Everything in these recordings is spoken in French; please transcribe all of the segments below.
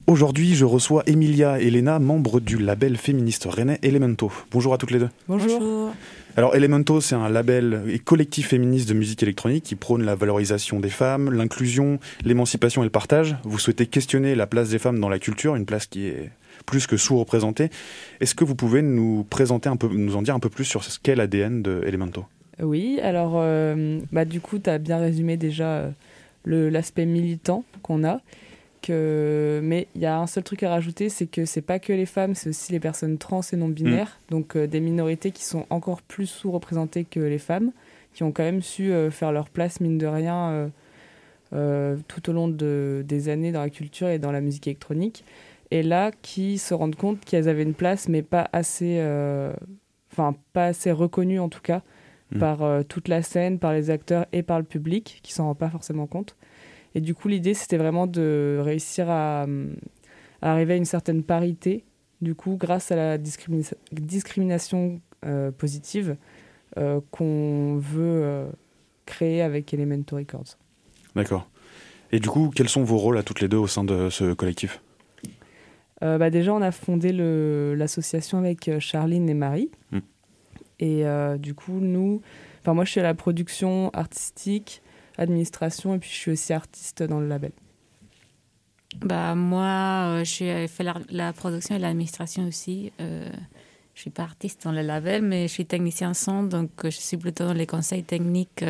Aujourd'hui, je reçois Emilia Elena, membre du label féministe rennais Elemento. Bonjour à toutes les deux. Bonjour. Alors Elemento, c'est un label et collectif féministe de musique électronique qui prône la valorisation des femmes, l'inclusion, l'émancipation et le partage. Vous souhaitez questionner la place des femmes dans la culture, une place qui est plus que sous-représentée. Est-ce que vous pouvez nous présenter un peu, nous en dire un peu plus sur ce qu'est l'ADN de Elemento ? Oui, alors du coup, tu as bien résumé déjà l'aspect militant qu'on a. Mais il y a un seul truc à rajouter, c'est que c'est pas que les femmes, c'est aussi les personnes trans et non-binaires, donc des minorités qui sont encore plus sous-représentées que les femmes, qui ont quand même su faire leur place, mine de rien, tout au long des années dans la culture et dans la musique électronique. Et là, qui se rendent compte qu'elles avaient une place, mais pas assez reconnue en tout cas, par toute la scène, par les acteurs et par le public, qui s'en rend pas forcément compte. Et du coup, l'idée, c'était vraiment de réussir à arriver à une certaine parité, du coup, grâce à la discrimination positive qu'on veut créer avec Elemento Records. D'accord. Et du coup, quels sont vos rôles à toutes les deux au sein de ce collectif ? Déjà, on a fondé l'association avec Charline et Marie. Et du coup, moi, je suis à la production artistique, administration, et puis je suis aussi artiste dans le label. Moi, je fais la production et l'administration aussi. Je suis pas artiste dans le label, mais je suis technicien son, donc je suis plutôt dans les conseils techniques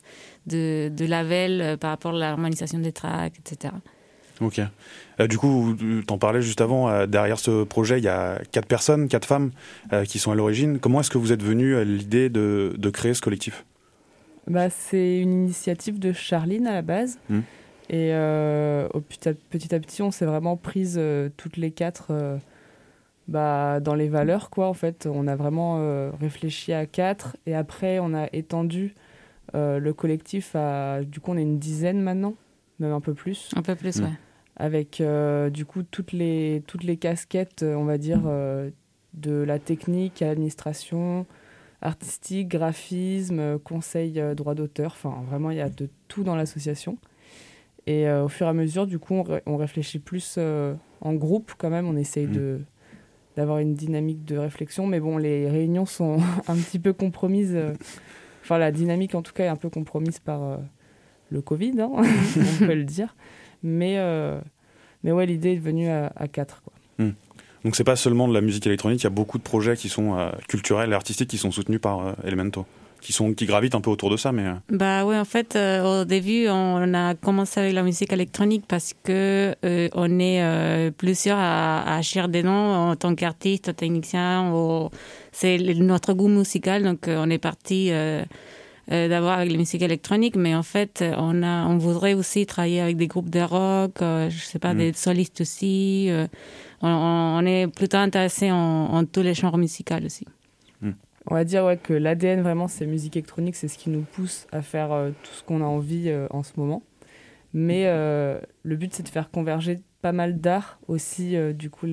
de label par rapport à l'harmonisation des tracks, etc. Ok. Du coup, t'en parlais juste avant, derrière ce projet, il y a 4 femmes qui sont à l'origine. Comment est-ce que vous êtes venus à l'idée de créer ce collectif ? C'est une initiative de Charline à la base. Et petit à petit, on s'est vraiment prises toutes les 4 dans les valeurs, quoi. En fait, on a vraiment réfléchi à 4. Et après, on a étendu le collectif à... Du coup, on est une dizaine maintenant, même un peu plus. Un peu plus, ouais. Avec, du coup, toutes les casquettes, on va dire, de la technique à l'administration, artistique, graphisme, conseil, droit d'auteur. Enfin, vraiment, il y a de tout dans l'association. Et au fur et à mesure, du coup, on réfléchit plus en groupe quand même. On essaye d'avoir une dynamique de réflexion. Mais bon, les réunions sont un petit peu compromises. La dynamique, en tout cas, est un peu compromise par le Covid, hein, on peut le dire. Mais ouais, l'idée est venue à 4, quoi. Donc c'est pas seulement de la musique électronique, il y a beaucoup de projets qui sont culturels et artistiques qui sont soutenus par Elemento, qui gravitent un peu autour de ça, mais... Ouais, en fait, au début, on a commencé avec la musique électronique parce que on est plusieurs à chercher des noms en tant qu'artiste, technicien, c'est notre goût musical, donc on est parti d'abord avec la musique électronique, mais en fait, on voudrait aussi travailler avec des groupes de rock, je sais pas, des solistes aussi. On est plutôt intéressé en tous les genres musicaux aussi. On va dire que l'ADN, vraiment, c'est musique électronique, c'est ce qui nous pousse à faire tout ce qu'on a envie en ce moment. Mais le but, c'est de faire converger pas mal d'art aussi, du coup,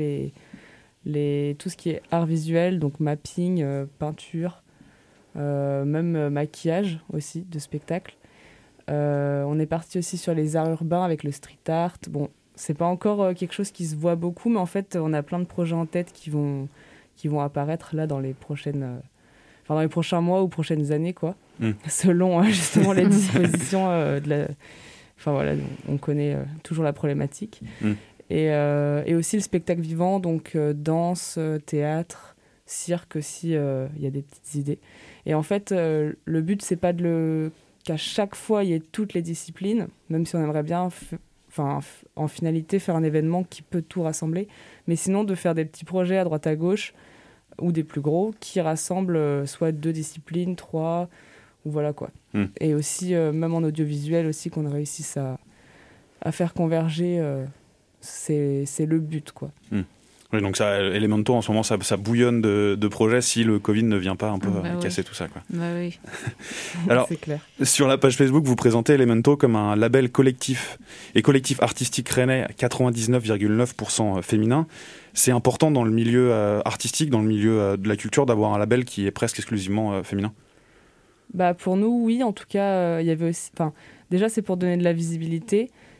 tout ce qui est art visuel, donc mapping, peinture, même maquillage aussi, de spectacle. On est parti aussi sur les arts urbains avec le street art. Bon, c'est pas encore quelque chose qui se voit beaucoup, mais en fait, on a plein de projets en tête qui vont apparaître là dans les prochains mois ou prochaines années, quoi. Selon justement les dispositions on connaît toujours la problématique. Et aussi le spectacle vivant, donc danse, théâtre, cirque aussi, il y a des petites idées. Et en fait, le but, c'est pas qu'à chaque fois, il y ait toutes les disciplines, même si on aimerait bien... en finalité, faire un événement qui peut tout rassembler, mais sinon de faire des petits projets à droite à gauche, ou des plus gros, qui rassemblent soit 2 disciplines, 3, ou voilà quoi. Et aussi, même en audiovisuel aussi, qu'on réussisse à faire converger, c'est le but, quoi. Oui, donc Elemento, en ce moment, ça bouillonne de projets si le Covid ne vient pas un peu casser tout ça, quoi. Oui. Alors, c'est clair. Sur la page Facebook, vous présentez Elemento comme un label collectif artistique rennais à 99,9% féminin. C'est important dans le milieu artistique, dans le milieu de la culture, d'avoir un label qui est presque exclusivement féminin ? Pour nous, oui. En tout cas, il y avait aussi... déjà, c'est pour donner de la visibilité.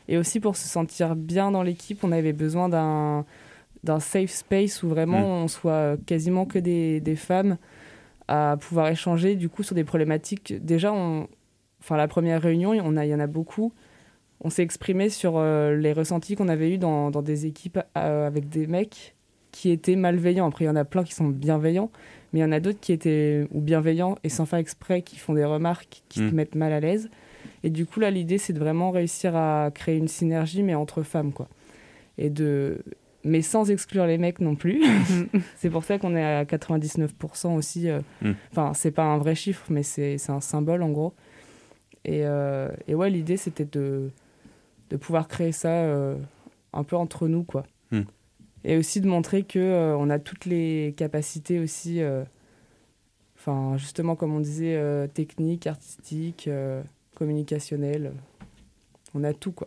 Et aussi pour se sentir bien dans l'équipe, on avait besoin d'un safe space où vraiment on soit quasiment que des femmes à pouvoir échanger du coup sur des problématiques. Déjà, la première réunion, il y en a beaucoup. On s'est exprimé sur les ressentis qu'on avait eus dans des équipes avec des mecs qui étaient malveillants. Après, il y en a plein qui sont bienveillants, mais il y en a d'autres qui étaient ou bienveillants et sans faire exprès, qui font des remarques qui te mettent mal à l'aise. Et du coup, là, l'idée, c'est de vraiment réussir à créer une synergie, mais entre femmes, quoi. Mais sans exclure les mecs non plus. C'est pour ça qu'on est à 99% aussi. Enfin, c'est pas un vrai chiffre, mais c'est un symbole, en gros. Et ouais, l'idée, c'était de pouvoir créer ça un peu entre nous, quoi. Et aussi de montrer qu'on a toutes les capacités aussi, justement, comme on disait, techniques, artistiques, communicationnelles. On a tout, quoi.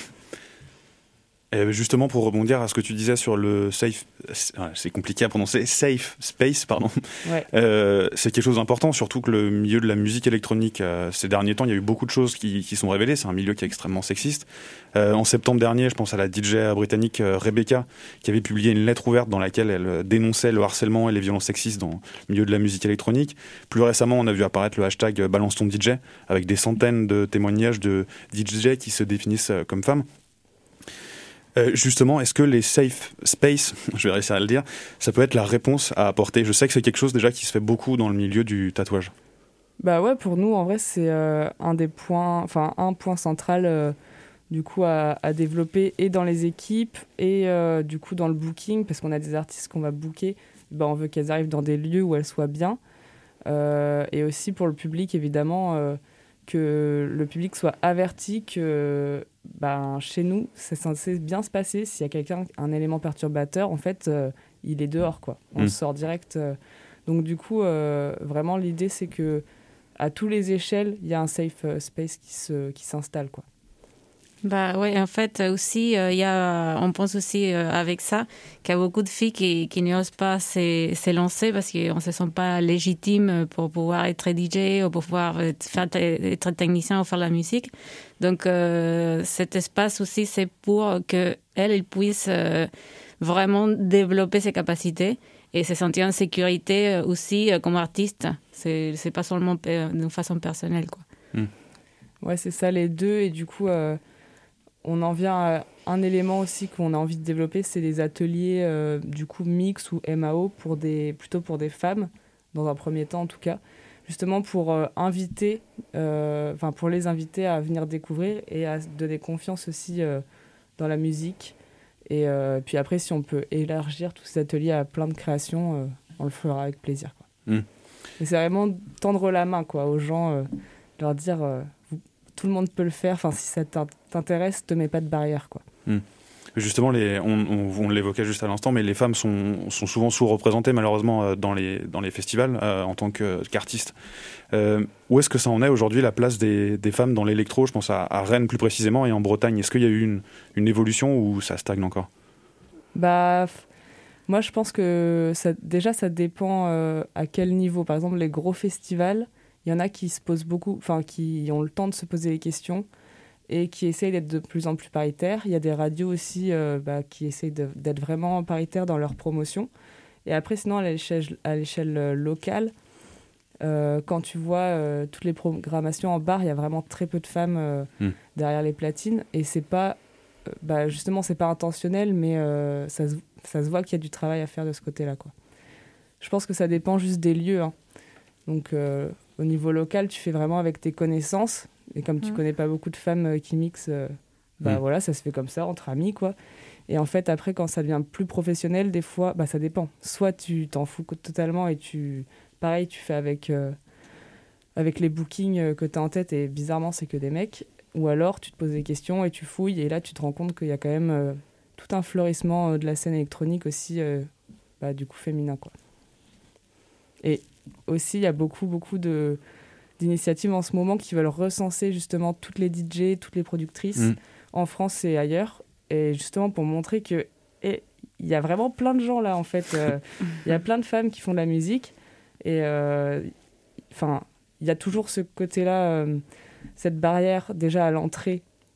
Et justement, pour rebondir à ce que tu disais sur le safe, c'est compliqué à prononcer, safe space, pardon. Ouais. C'est quelque chose d'important, surtout que le milieu de la musique électronique, ces derniers temps, il y a eu beaucoup de choses qui sont révélées. C'est un milieu qui est extrêmement sexiste. En septembre dernier, je pense à la DJ britannique Rebecca, qui avait publié une lettre ouverte dans laquelle elle dénonçait le harcèlement et les violences sexistes dans le milieu de la musique électronique. Plus récemment, on a vu apparaître le hashtag Balance ton DJ, avec des centaines de témoignages de DJ qui se définissent comme femmes. Justement, est-ce que les safe space, je vais réussir à le dire, ça peut être la réponse à apporter? Je sais que c'est quelque chose déjà qui se fait beaucoup dans le milieu du tatouage. Bah ouais, pour nous, en vrai, c'est un point central du coup à développer et dans les équipes et du coup dans le booking, parce qu'on a des artistes qu'on va booker, on veut qu'elles arrivent dans des lieux où elles soient bien. Et aussi pour le public, évidemment, que le public soit averti que chez nous, c'est censé bien se passer. S'il y a un élément perturbateur, en fait, il est dehors, quoi. On le sort direct. Donc du coup, vraiment, l'idée, c'est que à tous les échelles, il y a un safe space qui s'installe, quoi. Bah ouais, en fait aussi, on pense aussi avec ça qu'il y a beaucoup de filles qui n'osent pas se lancer parce qu'on ne se sent pas légitime pour pouvoir être DJ ou pour pouvoir être technicien ou faire de la musique. Donc cet espace aussi, c'est pour qu'elles puissent vraiment développer ses capacités et se sentir en sécurité aussi comme artiste. C'est pas seulement d'une façon personnelle, quoi. Ouais, c'est ça les deux. Et du coup... on en vient à un élément aussi qu'on a envie de développer, c'est les ateliers du coup mix ou MAO plutôt pour des femmes, dans un premier temps en tout cas, justement pour pour les inviter à venir découvrir et à donner confiance aussi dans la musique. Et puis après, si on peut élargir tous ces ateliers à plein de créations, on le fera avec plaisir, quoi. Et c'est vraiment tendre la main, quoi, aux gens, leur dire... tout le monde peut le faire. Enfin, si ça t'intéresse, te mets pas de barrière, quoi. Justement, on l'évoquait juste à l'instant, mais les femmes sont souvent sous-représentées malheureusement dans les festivals en tant qu'artistes. Où est-ce que ça en est aujourd'hui, la place des femmes dans l'électro? Je pense à Rennes plus précisément et en Bretagne. Est-ce qu'il y a eu une évolution ou ça stagne encore? Moi, je pense que ça dépend à quel niveau. Par exemple, les gros festivals, il y en a qui se posent beaucoup, qui ont le temps de se poser les questions et qui essayent d'être de plus en plus paritaires. Il y a des radios aussi qui essayent d'être vraiment paritaires dans leur promotion. Et après, sinon, à l'échelle locale, quand tu vois toutes les programmations en bar, il y a vraiment très peu de femmes derrière les platines. Et c'est pas, justement, c'est pas intentionnel, mais ça se voit qu'il y a du travail à faire de ce côté-là, quoi. Je pense que ça dépend juste des lieux, hein. Donc, au niveau local, tu fais vraiment avec tes connaissances. Et comme tu connais pas beaucoup de femmes qui mixent, voilà, ça se fait comme ça, entre amis, quoi. Et en fait, après, quand ça devient plus professionnel, des fois, ça dépend. Soit tu t'en fous totalement et tu fais avec les bookings que tu as en tête et bizarrement, c'est que des mecs. Ou alors, tu te poses des questions et tu fouilles et là, tu te rends compte qu'il y a quand même tout un fleurissement de la scène électronique aussi, du coup, féminin, quoi. Et aussi, il y a beaucoup d'initiatives en ce moment qui veulent recenser justement toutes les DJ, toutes les productrices en France et ailleurs. Et justement pour montrer que il y a vraiment plein de gens là, en fait. Il y a plein de femmes qui font de la musique. Et il y a toujours ce côté-là, cette barrière déjà à l'entrée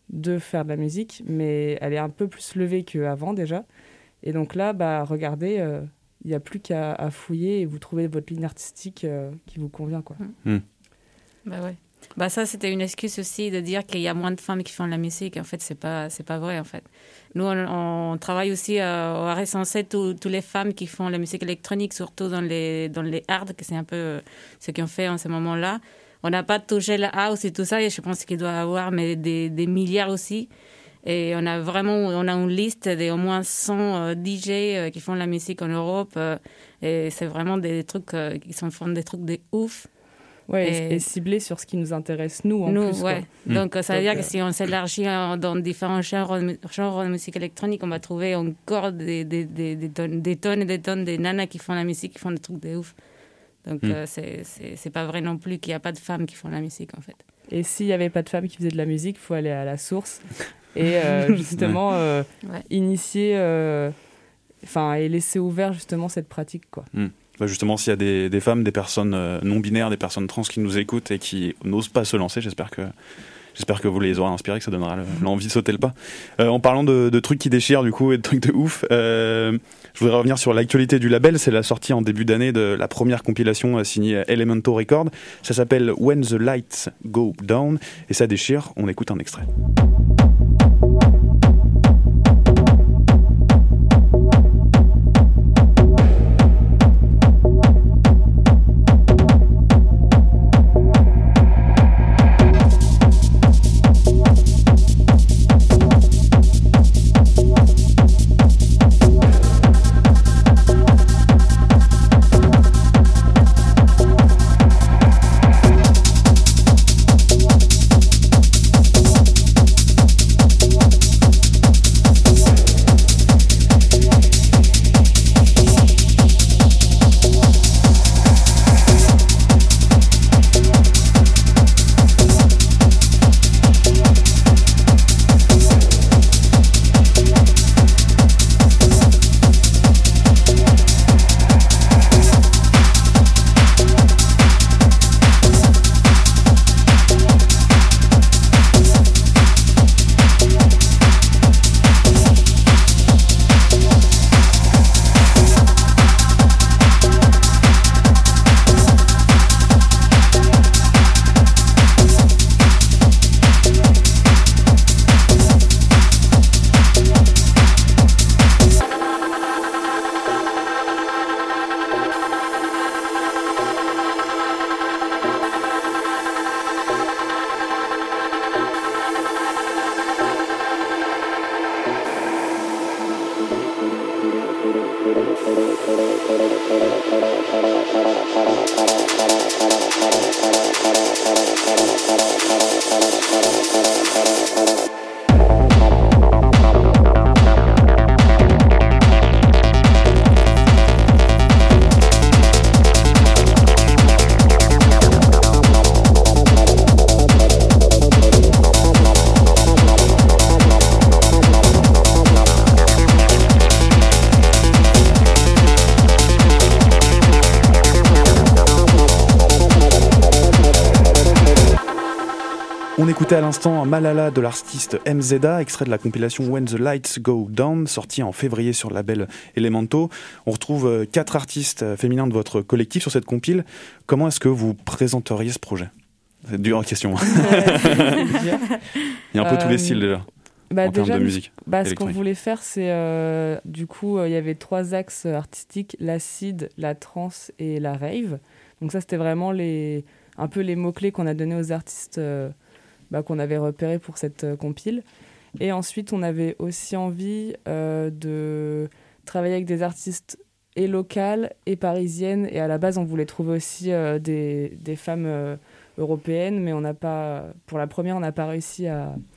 de faire de la musique, mais elle est un peu plus levée qu'avant déjà. Et donc là, regardez, il n'y a plus qu'à fouiller et vous trouvez votre ligne artistique qui vous convient, quoi. Bah ouais. Bah ça, c'était une excuse aussi de dire qu'il y a moins de femmes qui font de la musique. En fait, c'est pas vrai, en fait. Nous, on travaille aussi à recenser toutes les femmes qui font la musique électronique, surtout dans les hard, que c'est un peu ce qu'on fait en ce moment-là. On n'a pas touché la house et tout ça, et je pense qu'il doit y avoir des milliards aussi. Et on a une liste d'au moins 100 DJ qui font de la musique en Europe. Et c'est vraiment des trucs qui font des trucs de ouf. Ouais, et ciblé sur ce qui nous intéresse, nous, en plus. Ouais. Donc, ça veut dire que si on s'élargit dans différents genres de musique électronique, on va trouver encore des tonnes et des tonnes de nanas qui font la musique, qui font des trucs de ouf. Donc, c'est pas vrai non plus qu'il n'y a pas de femmes qui font la musique, en fait. Et s'il n'y avait pas de femmes qui faisaient de la musique, il faut aller à la source et justement initier, et laisser ouvert justement cette pratique, quoi. Justement, s'il y a des femmes, des personnes non-binaires, des personnes trans qui nous écoutent et qui n'osent pas se lancer, j'espère que vous les aurez inspirés, que ça donnera l'envie de sauter le pas. En parlant de trucs qui déchirent du coup et de trucs de ouf, je voudrais revenir sur l'actualité du label. C'est la sortie en début d'année de la première compilation signée Elemental Records. Ça s'appelle When the Lights Go Down et ça déchire. On écoute un extrait. On écoutait à l'instant Malala de l'artiste MZA, extrait de la compilation When the Lights Go Down, sortie en février sur le label Elemento. On retrouve 4 artistes féminins de votre collectif sur cette compile. Comment est-ce que vous présenteriez ce projet ? C'est dur question. Il y a un peu tous les styles déjà. En termes de musique. Ce qu'on voulait faire, c'est du coup, il y avait 3 axes artistiques, l'acid, la trance et la rave. Donc ça, c'était vraiment un peu les mots-clés qu'on a donnés aux artistes qu'on avait repérés pour cette compile. Et ensuite, on avait aussi envie de travailler avec des artistes et locales et parisiennes. Et à la base, on voulait trouver aussi des femmes européennes, mais pour la première, on n'a pas réussi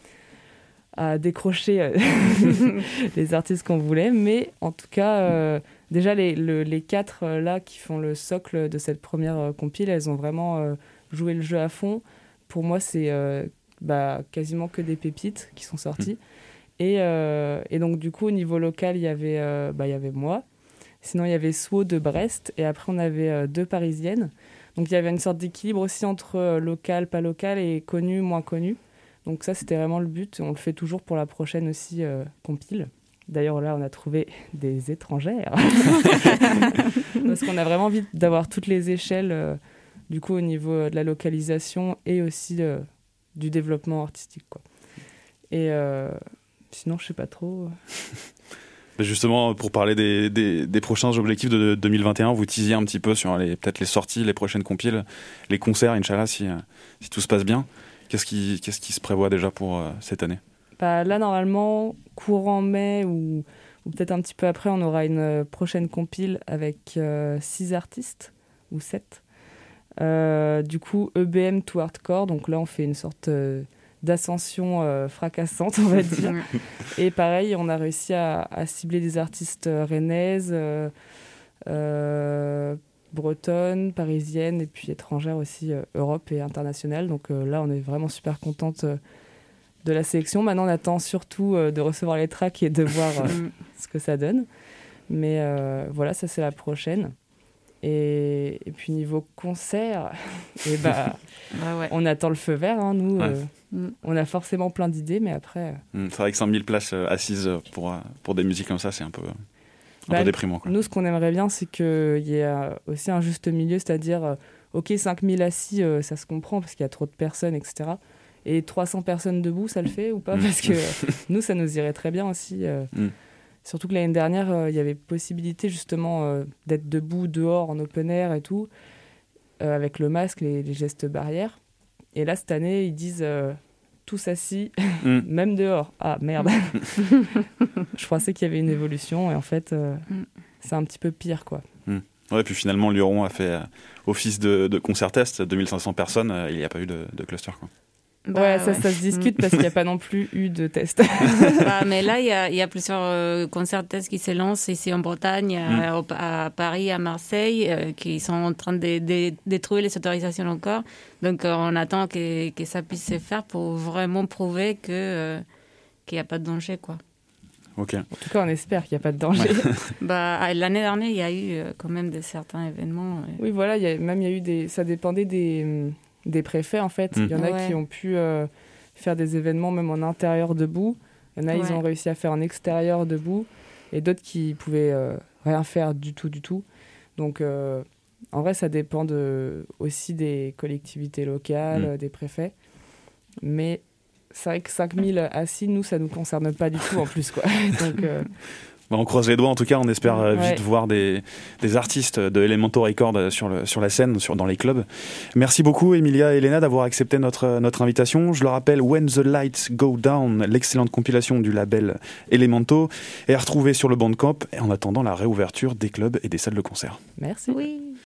à décrocher les artistes qu'on voulait. Mais en tout cas, déjà, les 4 là qui font le socle de cette première compile, elles ont vraiment joué le jeu à fond. Pour moi, c'est quasiment que des pépites qui sont sorties. Et donc, du coup, au niveau local, il y avait moi. Sinon, il y avait Swo de Brest. Et après, on avait 2 parisiennes. Donc, il y avait une sorte d'équilibre aussi entre local, pas local, et connu, moins connu. Donc ça, c'était vraiment le but. On le fait toujours pour la prochaine aussi compile. D'ailleurs, là, on a trouvé des étrangères. Parce qu'on a vraiment envie d'avoir toutes les échelles, du coup, au niveau de la localisation et aussi du développement artistique, quoi. Et sinon, je sais pas trop. Justement, pour parler des prochains objectifs de 2021, vous teasiez un petit peu sur peut-être les sorties, les prochaines compiles, les concerts, Inch'Allah, si tout se passe bien. Qu'est-ce qui se prévoit déjà pour cette année ? Là, normalement, courant mai ou peut-être un petit peu après, on aura une prochaine compile avec 6 artistes ou 7. Du coup, EBM to Hardcore. Donc là, on fait une sorte d'ascension fracassante, on va dire. Et pareil, on a réussi à cibler des artistes rennaises, bretonnes, parisiennes et puis étrangères aussi, Europe et internationales. Donc là, on est vraiment super contente de la sélection. Maintenant, on attend surtout de recevoir les tracks et de voir ce que ça donne. Mais voilà, ça c'est la prochaine. Et puis niveau concert, on attend le feu vert, hein, nous. On a forcément plein d'idées, mais après... C'est vrai que 5000 places assises pour des musiques comme ça, c'est un peu déprimant, quoi. Nous, ce qu'on aimerait bien, c'est qu'il y ait aussi un juste milieu, c'est-à-dire, ok, 5000 assis, ça se comprend parce qu'il y a trop de personnes, etc. Et 300 personnes debout, ça le fait ou pas ? Parce que nous, ça nous irait très bien aussi. Surtout que l'année dernière, il y avait possibilité justement d'être debout, dehors, en open air et tout, avec le masque, les gestes barrières. Et là, cette année, ils disent tous assis, même dehors. Ah, merde. Je pensais qu'il y avait une évolution et en fait, c'est un petit peu pire, quoi. Ouais, puis finalement, Luron a fait office de concert test, 2500 personnes, il n'y a pas eu de cluster, quoi. Ça se discute parce qu'il n'y a pas non plus eu de test. Mais là, il y a plusieurs concerts tests qui se lancent ici en Bretagne, à Paris, à Marseille, qui sont en train de trouver les autorisations encore. Donc, on attend que ça puisse se faire pour vraiment prouver qu'il n'y a pas de danger, quoi. Okay. En tout cas, on espère qu'il n'y a pas de danger. L'année dernière, il y a eu quand même certains événements. Oui, voilà, il y a eu ça dépendait des préfets, en fait. Il y en a qui ont pu faire des événements même en intérieur debout. Il y en a, ils ont réussi à faire en extérieur debout. Et d'autres qui pouvaient rien faire du tout. Donc, en vrai, ça dépend aussi des collectivités locales, des préfets. Mais c'est vrai que 5000 assis, nous, ça ne nous concerne pas du tout en plus, quoi. Donc... On croise les doigts, en tout cas, on espère vite voir des artistes de Elemental Record sur la scène, dans les clubs. Merci beaucoup, Emilia et Elena, d'avoir accepté notre invitation. Je le rappelle, When the Lights Go Down, l'excellente compilation du label Elemental, est retrouvée sur le Bandcamp, et en attendant la réouverture des clubs et des salles de concert. Merci. Oui.